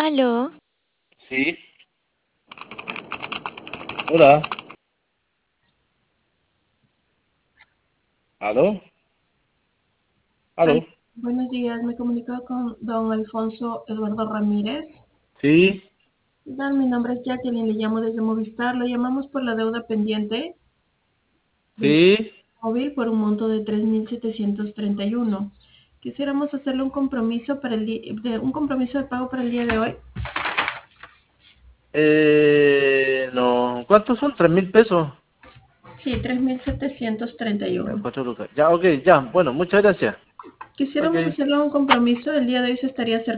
Aló, Sí, hola, aló, Al- aló, Buenos días, me comunico con don Alfonso Eduardo Ramírez. sí, Mi nombre es Jacqueline, le llamo desde Movistar. Lo llamamos por la deuda pendiente del sí, móvil por un monto de 3.731. Quisiéramos hacerle un compromiso un compromiso de pago para el día de hoy. no, ¿cuántos son? 3.000 pesos. Sí, 3.731. 4 lucas. Ya, ok, ya, bueno, muchas gracias. Ok. Quisiéramos hacerle un compromiso. El día de hoy se estaría acercando